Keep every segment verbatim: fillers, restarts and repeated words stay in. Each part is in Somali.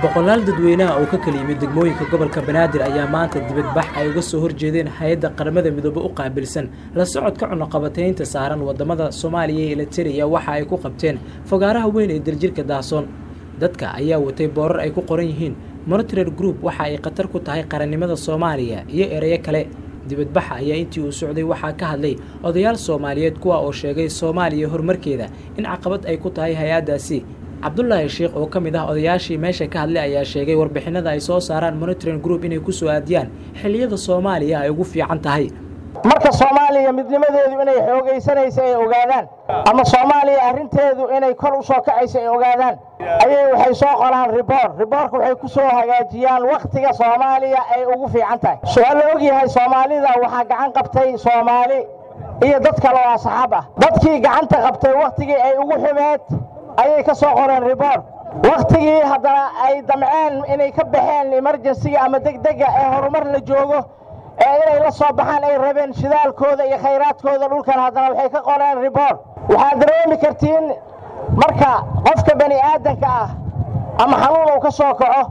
boqolaal dadweynaha oo ka kala yimid degmooyinka gobolka Banaadir ayaa maanta dibadbax ay uga soo horjeedeen hay'adda qaramada midoobay u qaabilsan la socodka cunaqabataynta saaran wadamada Soomaaliya iyo Eritrea waxa ay ku qabteen fogaaraha weyn ee daljirka Daasoon. Dadka ayaa watay boorar ay ku qoran yihiin Monitoring Group waxa ay khatar ku tahay qarannimada Soomaaliya iyo ereyo kale. dibadbaxa ayaa intii uu socday waxaa ka hadlay odayaal Soomaaliyeed kuwa oo sheegay Soomaaliya horumarkeeda in caqabad ay ku tahay hay'addaasi. Cabdullaahi Sheekh oo kamid ah odayaashii meesha ka hadlay ayaa sheegay warbixinada ay soo saaraan Monitoring Group inay ku soo aadiyaan xilliyada Soomaaliya ay ugu fiican tahay. marka Soomaaliya midnimadeedu inay xoogaysanayso ay ogaadaan ama Soomaaliya arinteedu inay kor u soo kacayso ay ogaadaan ayay waxay soo qoraan report reportka waxay ku soo hagaajiyaan waqtiga Soomaaliya ay ugu fiican tahay. Su'aal la og yahay Soomaalida waxa gacan qabtay Soomaali iyo dad kale oo asxaab ah. dadkii gacanta qabtay waqtigii ay ugu xumeed ayay ka soo qoreen report. waqtigii haddana ay damceen inay ka baxeen emergency ama degdega ee horumar la joogo ee inay la soo baxaan ay rabeen shidaalkooda iyo khayraadkooda dhulkan haddana waxay ka qoreen report. waxaad dareemi kartiin marka qofka bani aadanka ah ama xanuun uu ka soo kaco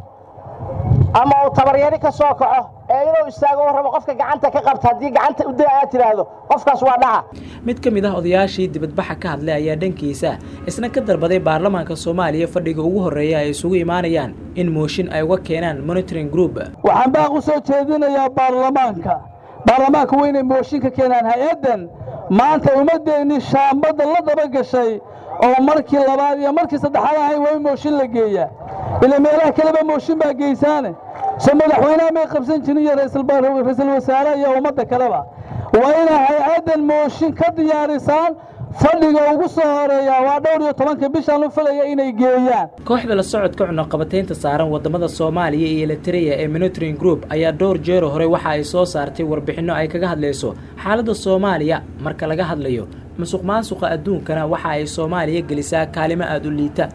ama uu tabaryari ka soo kaco ee inuu istaago rabo qofka gacanta ka qabta haddii gacanta u daa tiraahdo qofkaas waa dhaca. mid ka mid ah odayaashii dibadbaxa ka hadlay ayaa dhankiisa isna ka darbaday baarlamaanka Soomaaliya fadhiga ugu horeeya ay isugu imaanayaan in mooshin ay uga keenaan Monitoring Group. waxaan baa u soo jeedinayaa baarlamaanka baarlamaanka weyn mooshin ka keenaan hay'adan maanta umadeeni shaambada la daba gashay oo markii labaad iyo markii saddexaad ay way mooshin la geeyaa ila meelaha kale ba mooshin baa geysaan madaxweynaha may qabsan jirin iyo ra'iisul wasaaraha iyo ummadda kaleba waa in hay'adan mooshin ka diyaarisaan fadhiga ugu soo horeeya waa dhowr iyo tobanka bishan u falaya inay geeyaan. kooxda la socodka cunaqabataynta saaran wadamada Soomaaliya iyo Eritrea ee Monitoring Group ayaa dhowr jeer hore waxa ay soo saartay warbixino ay kaga hadlayso xaaladda Soomaaliya marka laga hadlayo musuqmaasuqa adduunkana waxa ay Soomaaliya gelisaa kaalmo aad u liita.